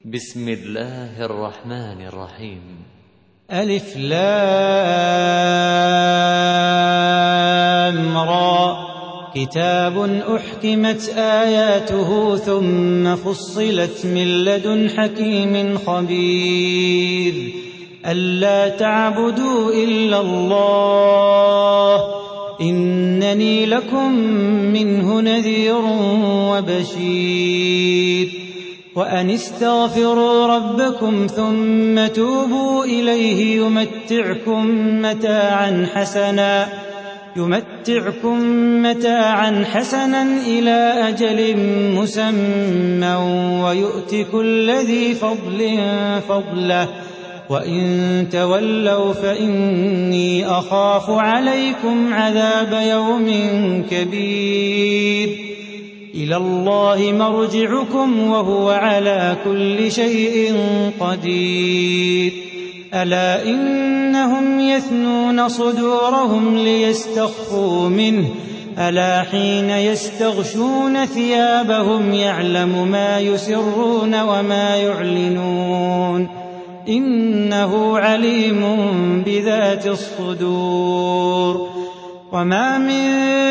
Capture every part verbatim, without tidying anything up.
بسم الله الرحمن الرحيم. ألف لام را كتاب أحكمت آياته ثم فصلت من لدن حكيم خبير ألا تعبدوا إلا الله إنني لكم منه نذير وبشير وأن استغفروا ربكم ثم توبوا إليه يمتعكم متاعا حسنا يمتعكم متاعا حسنا إلى أجل مسمى ويؤت كل ذي فضل فضله وإن تولوا فإني أخاف عليكم عذاب يوم كبير إلى الله مرجعكم وهو على كل شيء قدير ألا إنهم يثنون صدورهم ليستخفوا منه ألا حين يستغشون ثيابهم يعلم ما يسرون وما يعلنون إنه عليم بذات الصدور وما من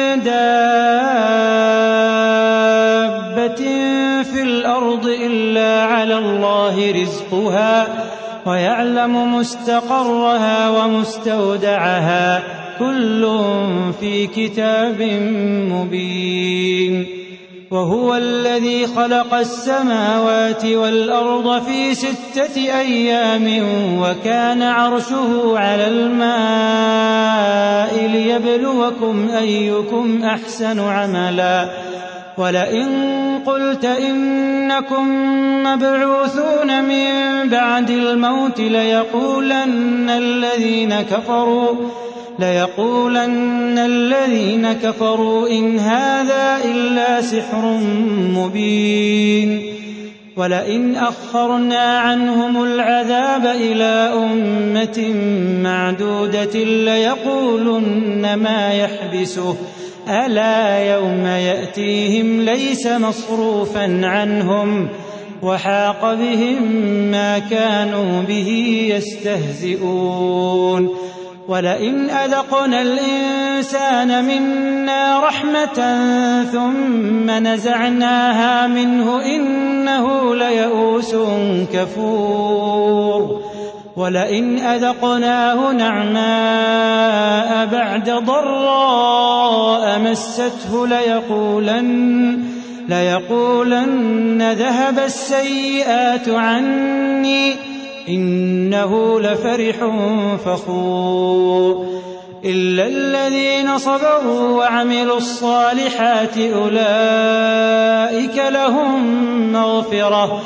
دابة في الأرض إلا على الله رزقها ويعلم مستقرها ومستودعها كل في كتاب مبين وهو الذي خلق السماوات والأرض في ستة أيام وكان عرشه على الماء ليبلوكم أيكم أحسن عملا ولئن قلت إنكم مبعوثون من بعد الموت ليقولن الذين كفروا ليقولن الذين كفروا إن هذا إلا سحر مبين ولئن أخرنا عنهم العذاب إلى أمة معدودة ليقولن ما يحبسه ألا يوم يأتيهم ليس مصروفا عنهم وحاق بهم ما كانوا به يستهزئون ولئن أذقنا الإنسان منا رحمة ثم نزعناها منه إنه ليئوس كفور ولئن أذقناه نعماء بعد ضراء مسته ليقولن ليقولن ذهب السيئات عني إنه لفرح فخور إلا الذين صبروا وعملوا الصالحات أولئك لهم مغفرة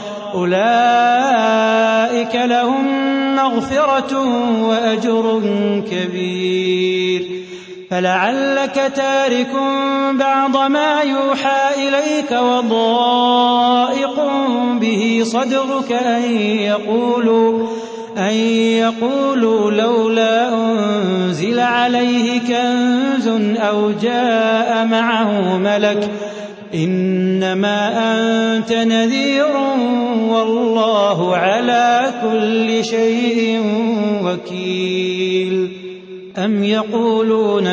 أولئك لهم مغفرة وأجر كبير فلعلك تارك بعض ما يوحى إليك وضائق به صدرك أن يقولوا أن يقولوا لولا أنزل عليه كنز أو جاء معه ملك إنما أنت نذير والله على كل شيء وكيل أم يقولون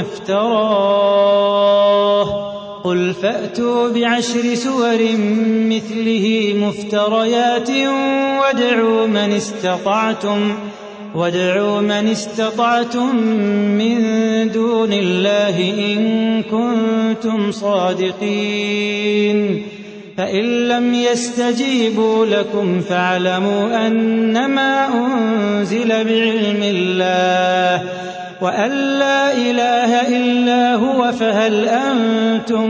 افتراه قل فأتوا بعشر سور مثله مفتريات وادعوا من استطعتم وادعوا من استطعتم من دون الله إن كنتم صادقين فإن لم يستجيبوا لكم فاعلموا أنما أنزل بعلم الله وأن لا إله إلا هو فهل أنتم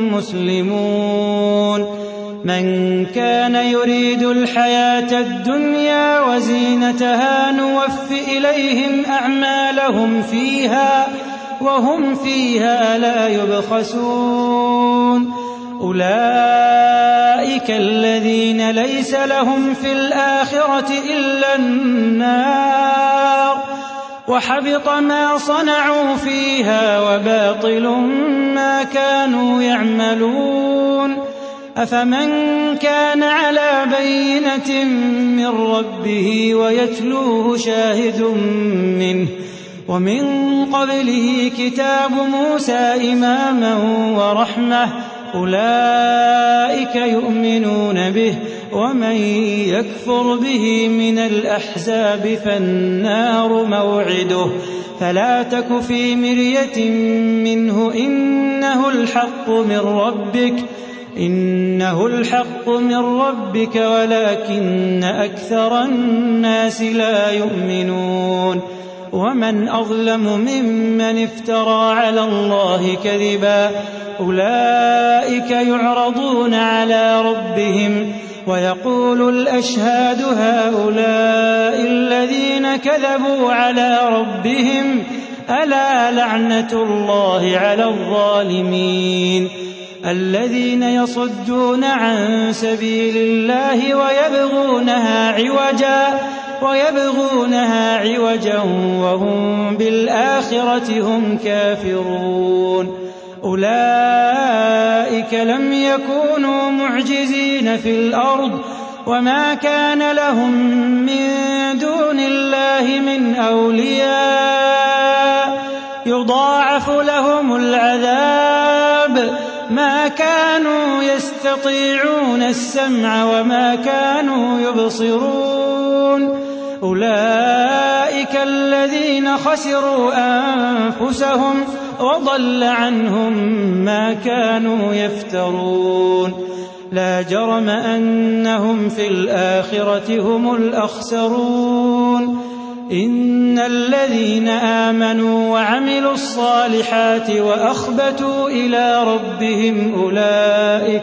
مسلمون من كان يريد الحياة الدنيا وزينتها نوف إليهم أعمالهم فيها وهم فيها لا يبخسون أولئك الذين ليس لهم في الآخرة إلا النار وحبط ما صنعوا فيها وباطل ما كانوا يعملون أفمن كان على بينة من ربه ويتلوه شاهد منه ومن قبله كتاب موسى إماما ورحمة أولئك يؤمنون به ومن يكفر به من الأحزاب فالنار موعده فلا تك في مرية منه إنه الحق من ربك إنه الحق من ربك ولكن أكثر الناس لا يؤمنون ومن أظلم ممن افترى على الله كذبا أولئك يعرضون على ربهم ويقول الأشهاد هؤلاء الذين كذبوا على ربهم ألا لعنة الله على الظالمين الذين يصدون عن سبيل الله ويبغونها عوجا ويبغونها عوجا وهم بالآخرة هم كافرون أولئك لم يكونوا معجزين في الأرض وما كان لهم من دون الله من أولياء يضاعف لهم العذاب ما كانوا يستطيعون السمع وما كانوا يبصرون أولئك الذين خسروا أنفسهم وضل عنهم ما كانوا يفترون لا جرم أنهم في الآخرة هم الأخسرون إن الذين آمنوا وعملوا الصالحات وأخبتوا إلى ربهم أولئك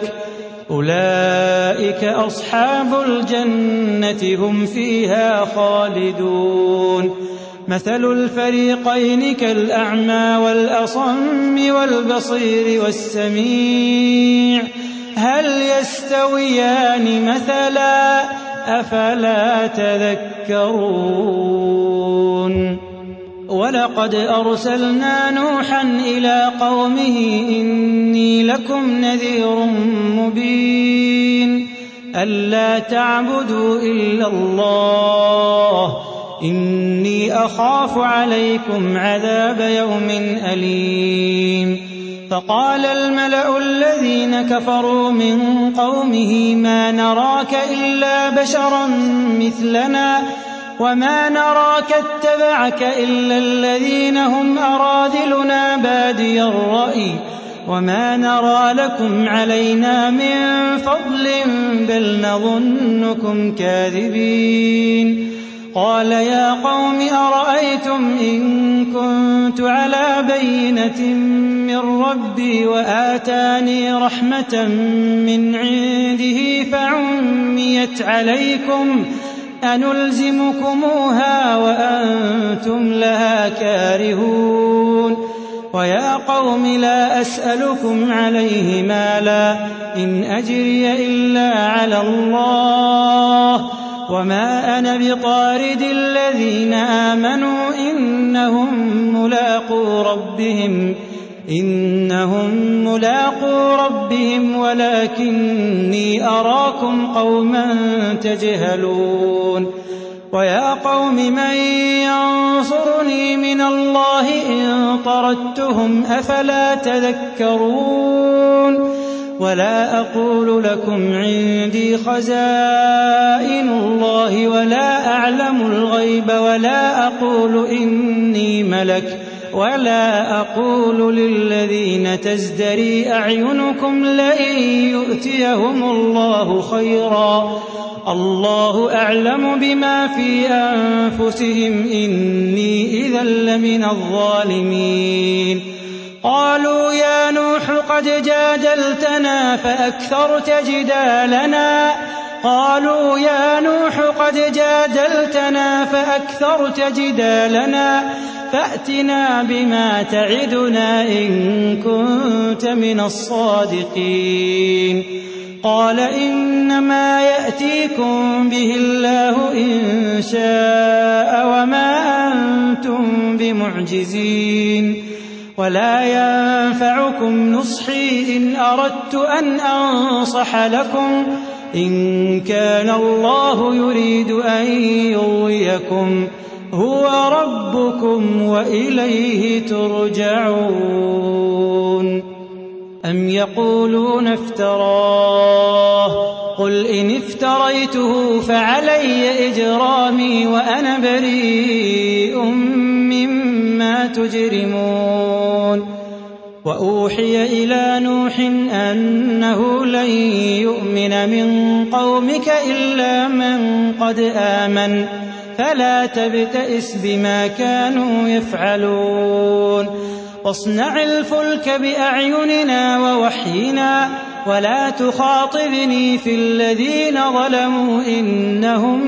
أولئك أصحاب الجنة هم فيها خالدون مثل الفريقين كالأعمى والأصم والبصير والسميع هل يستويان مثلا أفلا تذكرون ولقد أرسلنا نوحا إلى قومه إني لكم نذير مبين ألا تعبدوا إلا الله إني أخاف عليكم عذاب يوم أليم فقال الملأ الذين كفروا من قومه ما نراك إلا بشرا مثلنا وما نراك اتبعك إلا الذين هم أراذلنا بادي الرأي وما نرى لكم علينا من فضل بل نظنكم كاذبين قال يا قوم أرأيتم إن كنت على بينة من ربي وآتاني رحمة من عنده فعميت عليكم أنلزمكموها وأنتم لها كارهون ويا قوم لا أسألكم عليه مالا إن أجري إلا على الله وما أنا بطارد الذين آمنوا إنهم ملاقو ربهم إنهم ملاقو ربهم ولكني أراكم قوما تجهلون ويا قوم من ينصرني من الله إن طردتهم أفلا تذكرون ولا أقول لكم عندي خزائن الله ولا أعلم الغيب ولا أقول إني ملك ولا أقول للذين تزدري أعينكم لئن يؤتيهم الله خيرا الله أعلم بما في أنفسهم إني إذا لمن الظالمين قالوا يا نوح قد جادلتنا فأكثرت جدالنا قالوا يا نوح قد جادلتنا فأكثرت جدالنا فأتنا بما تعدنا إن كنت من الصادقين قال إنما يأتيكم به الله إن شاء وما أنتم بمعجزين ولا ينفعكم نصحي شيء أردت أن أنصح لكم إن كان الله يريد أن يغويكم هو ربكم وإليه ترجعون. أم يقولون افتراه قل إن افتريته فعلي إجرامي وأنا بريء مما تجرمون. وأوحي إلى نوح أنه لن يؤمن من قومك إلا من قد آمن فلا تبتئس بما كانوا يفعلون. واصنع الفلك بأعيننا ووحينا ولا تخاطبني في الذين ظلموا إنهم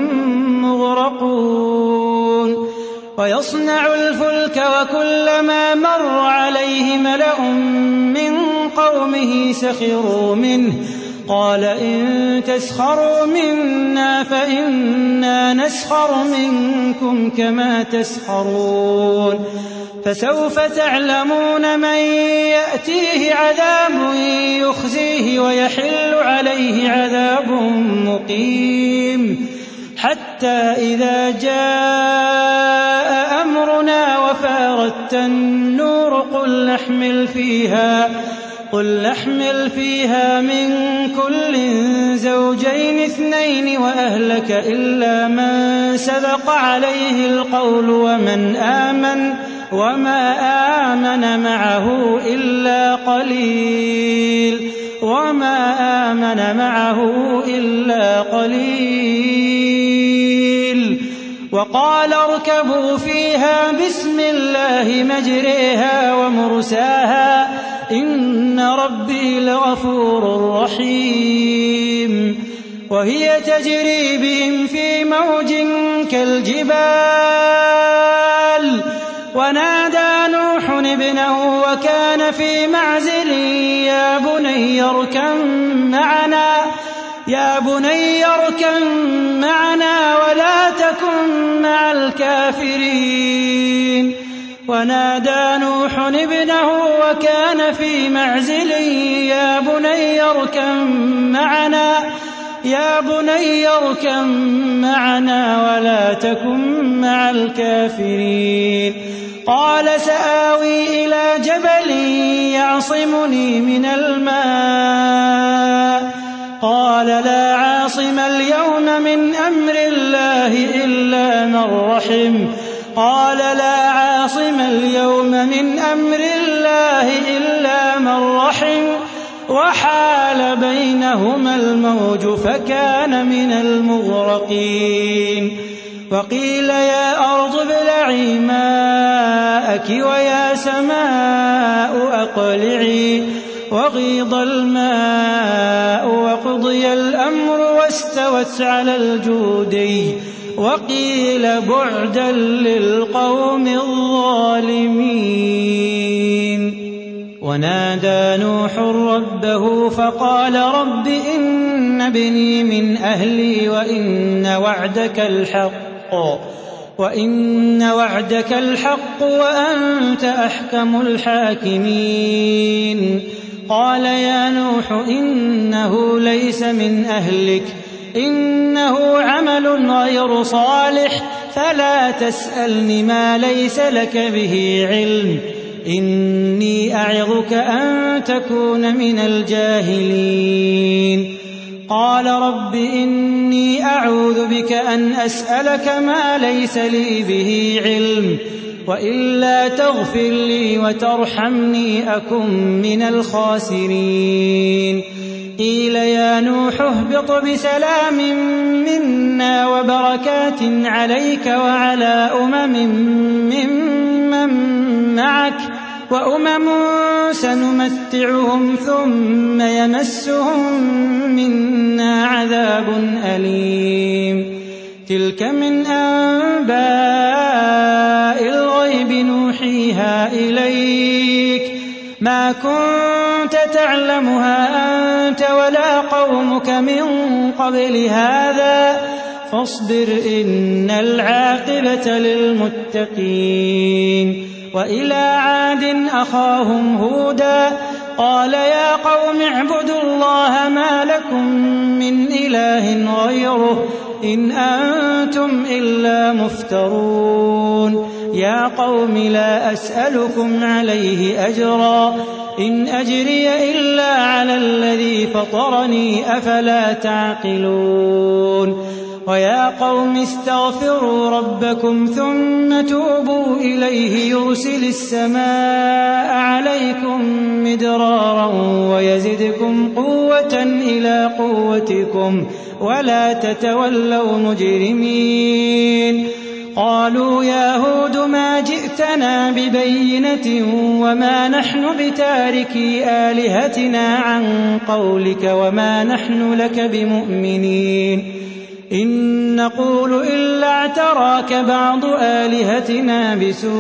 مغرقون. ويصنع الفلك وكلما مر عليه ملأ من قومه سخروا منه قال إن تسخروا منا فإنا نسخر منكم كما تسخرون. فسوف تعلمون من يأتيه عذاب يخزيه ويحل عليه عذاب مقيم. حتى إذا جاء أمرنا وفارت النور قل نحمل فيها قل نحمل فيها من كل زوجين اثنين وأهلك إلا من سبق عليه القول ومن آمن وما آمن معه إلا قليل وما آمن معه إلا قليل. وقال اركبوا فيها بسم الله مجريها ومرساها إن ربي لغفور رحيم. وهي تجري بهم في موج كالجبال ونادى نوح ابنه وكان في معزل يا بني اركب معنا يا بني اركب معنا ولا تكن مع الكافرين. ونادى نوح ابنه وكان في معزل يا بني اركب معنا يا بني اركب معنا ولا تكن مع الكافرين. قال سآوي إلى جبل يعصمني من الماء قال لا عاصم اليوم من أمر الله إلا من رحم قال لا عاصم اليوم من أمر الله إلا من رحم وحال بينهما الموج فكان من المغرقين. وقيل يا أرض ابلعي ماءك ويا سماء أقلعي وغيض الماء وقضي الأمر واستوت على الجودي وقيل بعدا للقوم الظالمين. ونادى نوح ربه فقال رب إن ابني من أهلي وإن وعدك الحق وإن وعدك الحق وأنت أحكم الحاكمين. قال يا نوح إنه ليس من أهلك إنه عمل غير صالح فلا تسألني ما ليس لك به علم إني أعظك أن تكون من الجاهلين. قال رب إني أعوذ بك أن أسألك ما ليس لي به علم وإلا تغفر لي وترحمني أكن من الخاسرين. قيل يا نوح اهبط بسلام منا وبركات عليك وعلى أمم ممن معك وأمم سنمتعهم ثم يمسهم منا عذاب أليم. تلك من أنباء الغيب نوحيها إليك ما كنت تعلمها أنت ولا قومك من قبل هذا فاصبر إن العاقبة للمتقين. وإلى عاد أخاهم هودا قال يا قوم اعبدوا الله ما لكم من إله غيره إن أنتم إلا مفترون يا قوم لا أسألكم عليه أجرا إن أجري إلا على الذي فطرني أفلا تعقلون ويا قوم استغفروا ربكم ثم توبوا إليه يرسل السماء عليكم مدرارا ويزدكم قوة إلى قوتكم ولا تتولوا مجرمين قالوا يا هود ما جئتنا ببينة وما نحن بتاركي آلهتنا عن قولك وما نحن لك بمؤمنين إن نقول إلا اعتراك بعض آلهتنا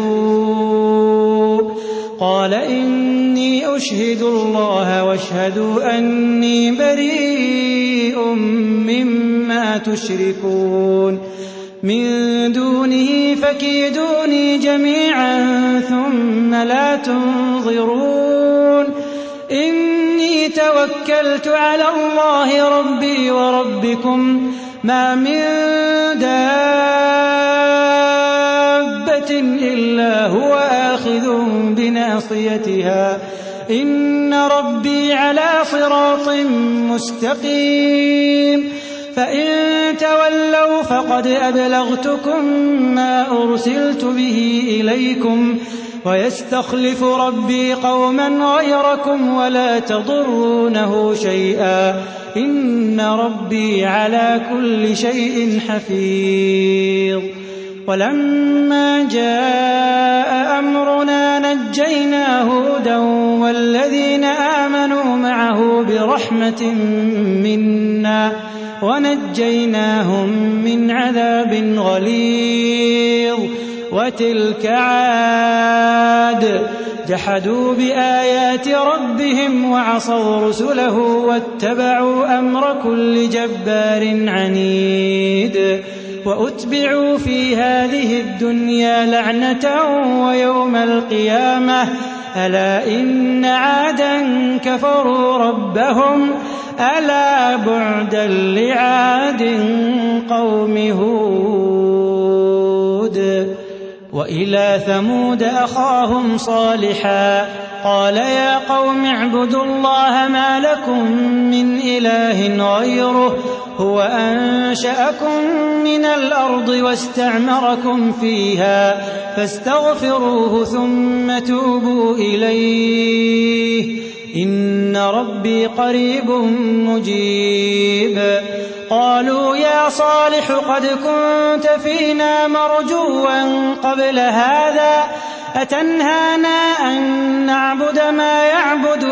بسوء قال إني أشهد الله واشهدوا أني بريء مما تشركون من دونه فكيدوني جميعا ثم لا تنظرون إني توكلت على الله ربي وربكم ما من دابة إلا هو آخذ بناصيتها إن ربي على صراط مستقيم فإن تولوا فقد أبلغتكم ما أرسلت به إليكم ويستخلف ربي قوما غيركم ولا تضرونه شيئا إن ربي على كل شيء حفيظ ولما جاء أمرنا نجينا هودا والذين آمنوا معه برحمة منا ونجيناهم من عذاب غليظ وتلك عاد جحدوا بآيات ربهم وعصوا رسله واتبعوا أمر كل جبار عنيد وأتبعوا في هذه الدنيا لعنة ويوم القيامة ألا إن عادا كفروا ربهم ألا بعدا لعاد قوم هود وإلى ثمود أخاهم صالحا قال يا قوم اعبدوا الله ما لكم من إله غيره هو أنشأكم من الأرض واستعمركم فيها فاستغفروه ثم توبوا إليه إن ربي قريب مجيب قالوا يا صالح قد كنت فينا مرجوا قبل هذا أتنهانا أن نعبد ما يعبد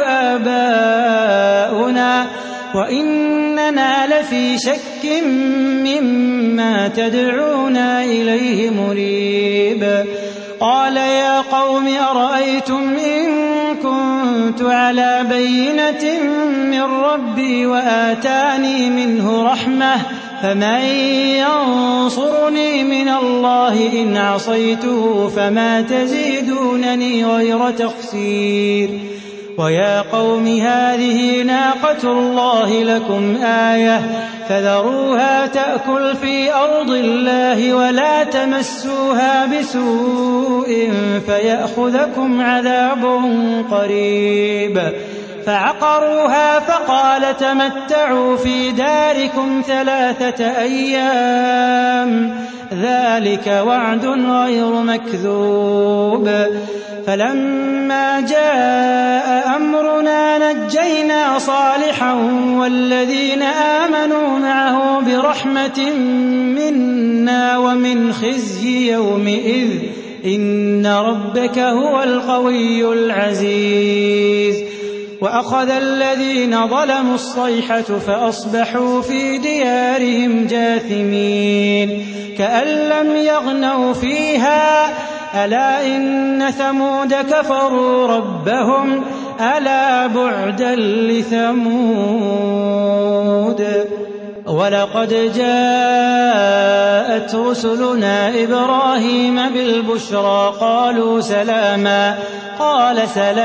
آباؤنا وإننا لفي شك مما تدعونا إليه مريب قال يا قوم أرأيتم إن كنت على بينة من ربي وآتاني منه رحمة فمن ينصرني من الله إن عصيته فما تزيدونني غير تخسير ويا قوم هذه ناقة الله لكم آية فذروها تأكل في أرض الله ولا تمسوها بسوء فيأخذكم عذاب قريب فعقروها فقال تمتعوا في داركم ثلاثة أيام ذلك وعد غير مكذوب فلما جاء أمرنا نجينا صالحا والذين آمنوا معه برحمة منا ومن خزي يومئذ إن ربك هو القوي العزيز وأخذ الذين ظلموا الصيحة فأصبحوا في ديارهم جاثمين كأن لم يغنوا فيها ألا إن ثمود كفروا ربهم ألا بعدا لثمود ولقد جاءت رسلنا إبراهيم بالبشرى قالوا سلاما قال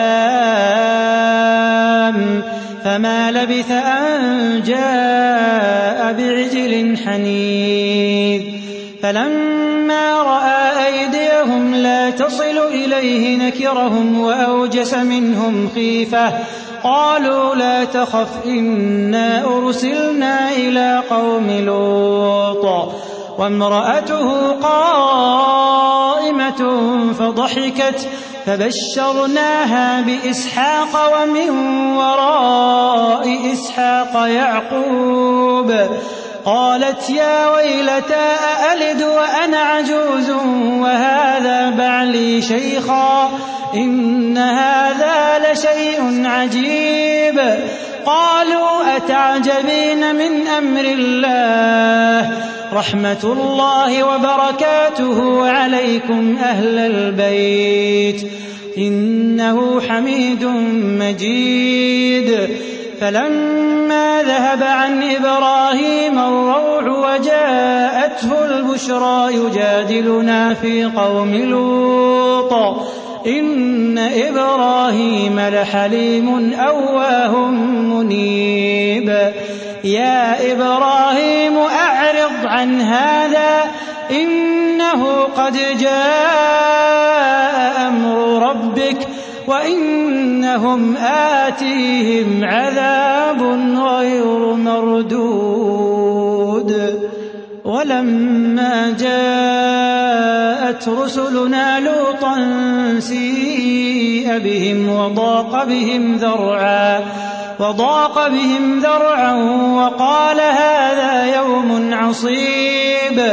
سلام، فما لبث أن جاء بعجل حنيذ. فلما رأى أيديهم لا تصل إليه نكرهم وأوجس منهم خيفة، قالوا لا تخف إنا أرسلنا إلى قوم لوط. وامرأته قائمة فضحكت فبشرناها بإسحاق ومن وراء إسحاق يعقوب. قالت يا ويلتى أألد وأنا عجوز وهذا بعلي شيخا إن هذا لشيء عجيب. قالوا أتعجبين من أمر الله رحمة الله وبركاته عليكم أهل البيت إنه حميد مجيد. فلما ذهب عن إبراهيم الروع وجاءته البشرى يجادلنا في قوم لوط إن إبراهيم لحليم أواه منيب. يا إبراهيم أعرض عن هذا إنه قد جاء أمر ربك وإنهم آتيهم عذاب غير مردود. ولما جاءت رسلنا لوطا سيء بهم وضاق بهم ذرعا وضاق بهم ذرعا وقال هذا يوم عصيب.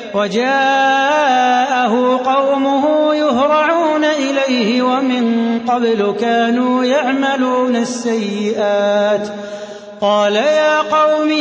وجاءه قومه يهرعون إليه ومن قبل كانوا يعملون السيئات. قال يا قوم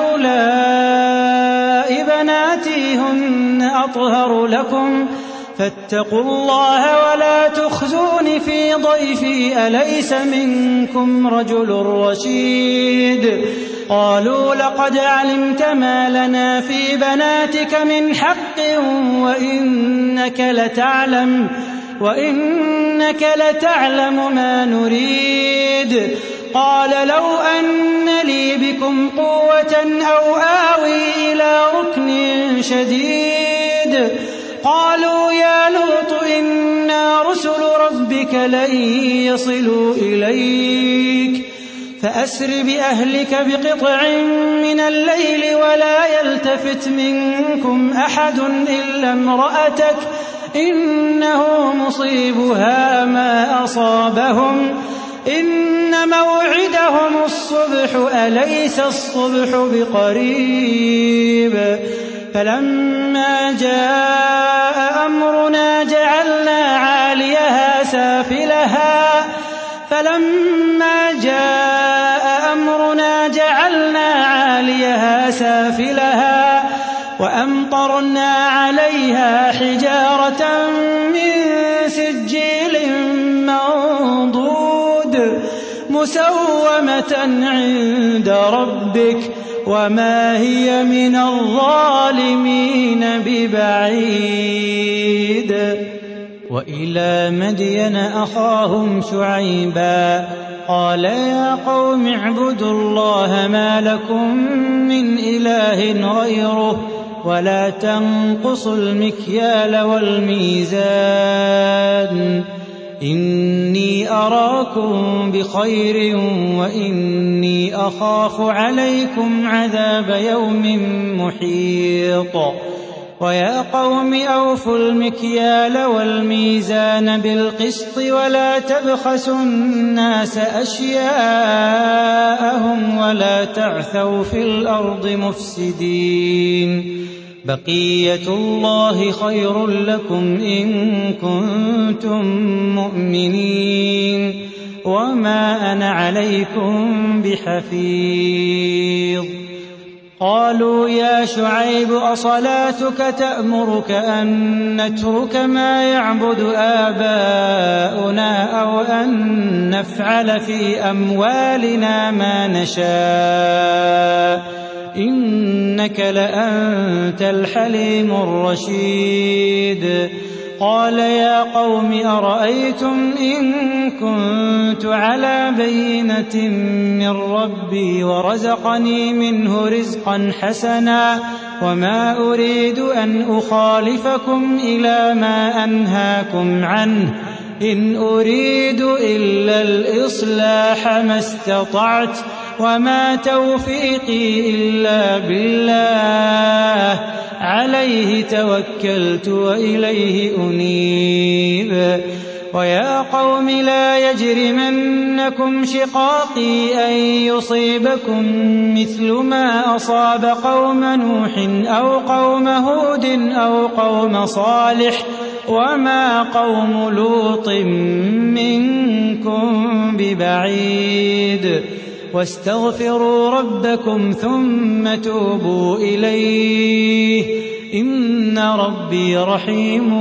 هؤلاء بناتي هن أطهر لكم فاتقوا الله ولا تخزون في ضيفي أليس منكم رجل رشيد. قالوا لقد علمت ما لنا في بناتك من حق وإنك لتعلم وإنك لتعلم ما نريد. قال لو أن لي بكم قوة أو آوي إلى ركن شديد. قالوا يا لوط إنا رسل ربك لن يصلوا إليك فأسر بأهلك بقطع من الليل ولا يلتفت منكم أحد إلا امرأتك إنه مصيبها ما أصابهم إن موعدهم الصبح أليس الصبح بقريب. فلما جاء أمرنا جعلنا عاليها سافلها فلما جاء أمرنا جعلنا عاليها سافلها وأمطرنا عليها حجارة من سجيل منضود مسومة عند ربك وما هي من الظالمين ببعيد. وإلى مدين أخاهم شعيبا قال يا قوم اعبدوا الله ما لكم من إله غيره ولا تنقصوا المكيال والميزان إني أراكم بخير وإني أخاف عليكم عذاب يوم محيط. ويا قوم أوفوا المكيال والميزان بالقسط ولا تبخسوا الناس أشياءهم ولا تعثوا في الأرض مفسدين بقية الله خير لكم إن كنتم مؤمنين وما أنا عليكم بحفيظ. قالوا يا شعيب أصلاتك تأمرك أن نترك ما يعبد آباؤنا أو أن نفعل في أموالنا ما نشاء إنك لأنت الحليم الرشيد. قال يا قوم أرأيتم إن كنت على بينة من ربي ورزقني منه رزقا حسنا وما أريد أن أخالفكم إلى ما أنهاكم عنه إن أريد إلا الإصلاح ما استطعت وما توفيقي إلا بالله عليه توكلت وإليه أنيب ويا قوم لا يجرمنكم شقاقي أن يصيبكم مثل ما أصاب قوم نوح أو قوم هود أو قوم صالح وما قوم لوط منكم ببعيد واستغفروا ربكم ثم توبوا إليه إن ربي رحيم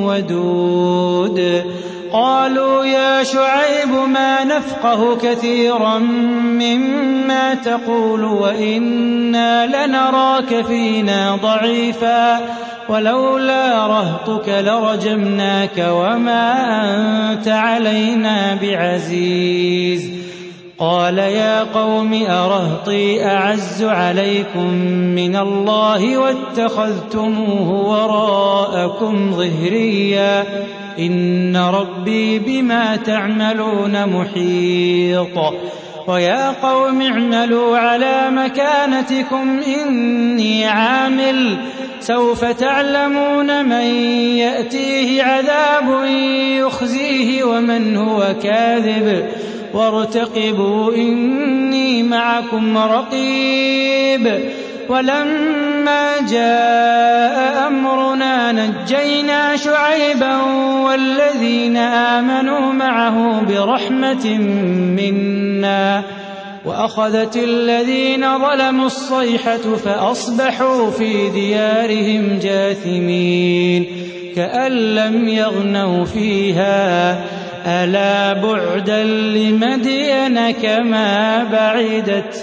ودود قالوا يا شعيب ما نفقه كثيرا مما تقول وإنا لنراك فينا ضعيفا ولولا رهطك لرجمناك وما أنت علينا بعزيز قال يا قوم أرهطي أعز عليكم من الله واتخذتموه وراءكم ظهريا إن ربي بما تعملون محيط ويا قوم اعملوا على مكانتكم إني عامل سوف تعلمون من يأتيه عذاب يخزيه ومن هو كاذب وارتقبوا إني معكم رقيب ولما جاء أمرنا نجينا شعيبا والذين آمنوا معه برحمة منا وأخذت الذين ظلموا الصيحة فأصبحوا في ديارهم جاثمين كأن لم يغنوا فيها ألا بعدا لمدين كما بعدت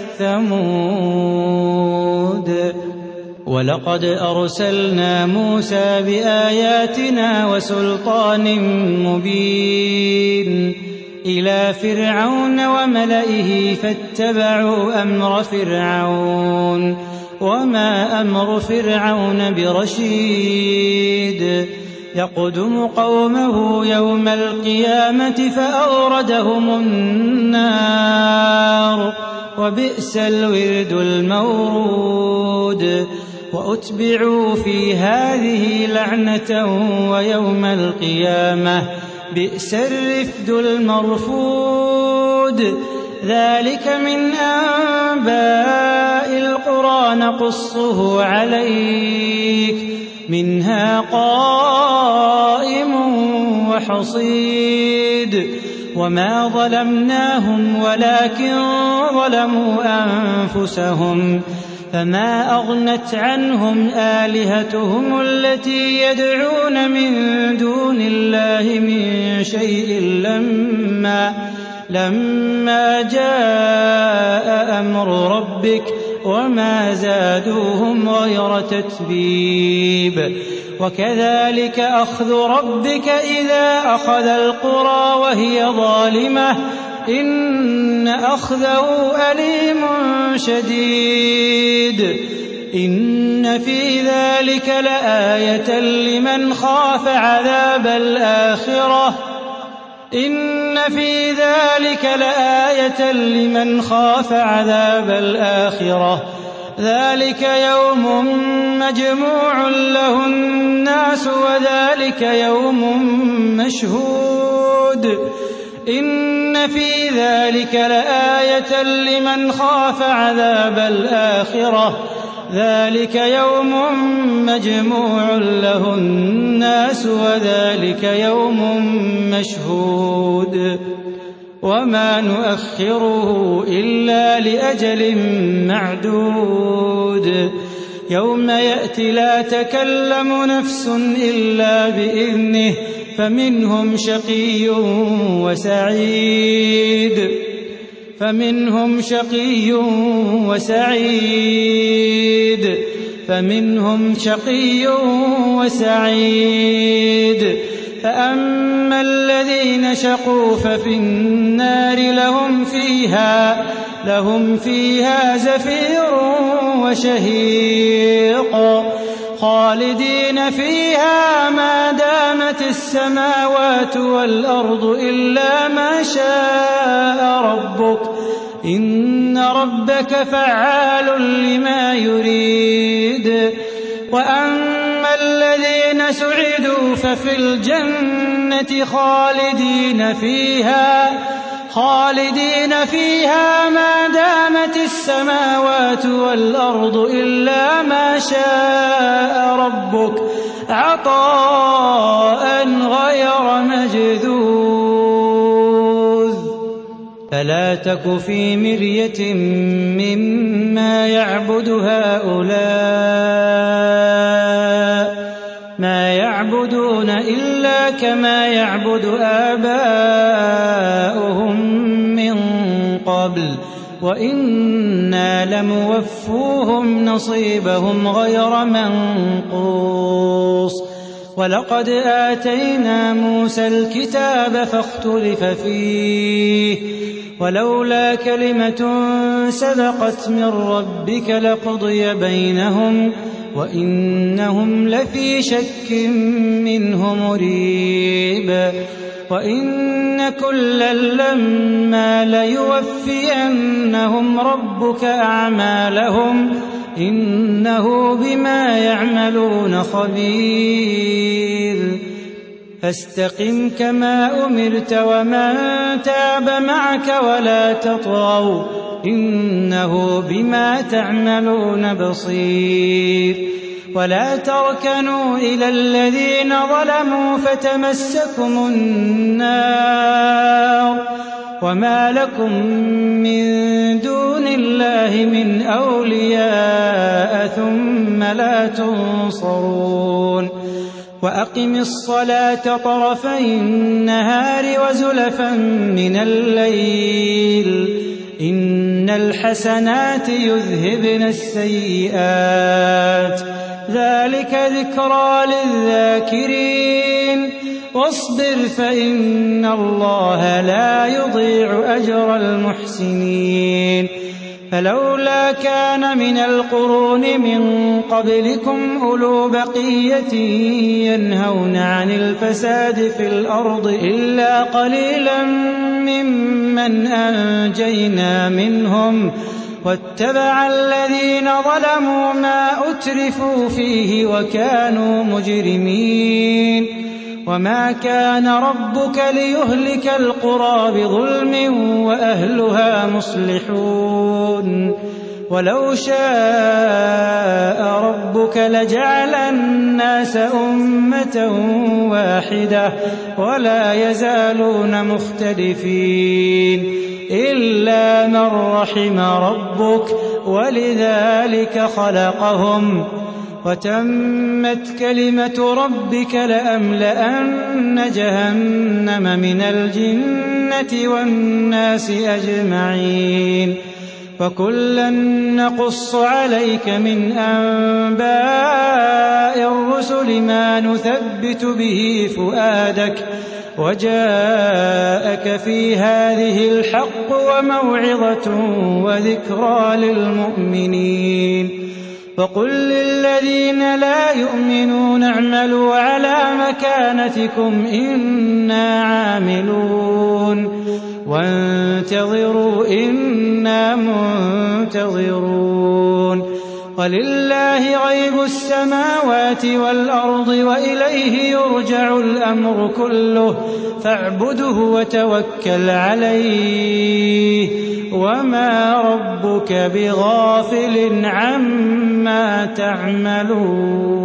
ثمود ولقد أرسلنا موسى بآياتنا وسلطان مبين إلى فرعون وملئه فاتبعوا أمر فرعون وما أمر فرعون برشيد يقدم قومه يوم القيامة فأوردهم النار وبئس الورد المورود وأتبعوا في هذه لعنة ويوم القيامة بئس الرفد المرفود ذلك من أنباء القرى نقصه عليك منها قائم وحصيد وما ظلمناهم ولكن ظلموا أنفسهم فما أغنت عنهم آلهتهم التي يدعون من دون الله من شيء لما لما جاء أمر ربك وما زادوهم غير تتبيب وكذلك أخذ ربك إذا أخذ القرى وهي ظالمة إن أخذه أليم شديد إن في ذلك لآية لمن خاف عذاب الآخرة إن في ذلك لآية لمن خاف عذاب الآخرة ذلك يوم مجموع له الناس وذلك يوم مشهود إن في ذلك لآية لمن خاف عذاب الآخرة ذلك يوم مجموع له الناس وذلك يوم مشهود وما نؤخره إلا لأجل معدود يوم يأتي لا تكلم نفس إلا بإذنه فمنهم شقي وسعيد فمنهم شقي وسعيد فمنهم شقي وسعيد. فأما الذين شقوا ففي النار لهم فيها, لهم فيها زفير وشهيق خالدين فيها ما دامت السماوات والأرض إلا ما شاء ربك إن ربك فعال لما يريد. وأما الذين سعدوا ففي الجنة خالدين فيها, خالدين فيها ما دامت السماوات والأرض إلا ما شاء ربك عطاء غير مجذوذ. فلا تك في مرية مما يعبد هؤلاء, ما يعبدون إلا كما يعبد آباؤهم من قبل وإنا لموفوهم نصيبهم غير منقوص. ولقد آتينا موسى الكتاب فاختلف فيه ولولا كلمة سبقت من ربك لقضي بينهم وإنهم لفي شك منه مريب. وإن كلا لما ليوفينهم ربك أعمالهم إنه بما يعملون خبير. فاستقم كما أمرت ومن تاب معك ولا تطغوا إنه بما تعملون بصير. ولا تركنوا إلى الذين ظلموا فتمسكم النار وما لكم من دون الله من أولياء ثم لا تنصرون. وأقم الصلاة طرفي النهار وزلفا من الليل إن الحسنات يذهبن السيئات ذلك ذكرى للذاكرين. واصبر فإن الله لا يضيع أجر المحسنين. فلولا كان من القرون من قبلكم أولو بقية ينهون عن الفساد في الأرض إلا قليلا ممن أنجينا منهم واتبع الذين ظلموا ما أترفوا فيه وكانوا مجرمين. وما كان ربك ليهلك القرى بظلم وأهلها مصلحون. ولو شاء ربك لجعل الناس أمة واحدة ولا يزالون مختلفين إلا من رحم ربك ولذلك خلقهم. وتمت كلمة ربك لأملأن جهنم من الجنة والناس أجمعين. وكلا نقص عليك من أنباء الرسل ما نثبت به فؤادك وجاءك في هذه الحق وموعظة وذكرى للمؤمنين. وقل للذين لا يؤمنون اعملوا على مكانتكم إنا عاملون وانتظروا إنا منتظرون. ولله غيب السماوات والأرض وإليه يرجع الأمر كله فاعبده وتوكل عليه وما ربك بغافل عما تعملون.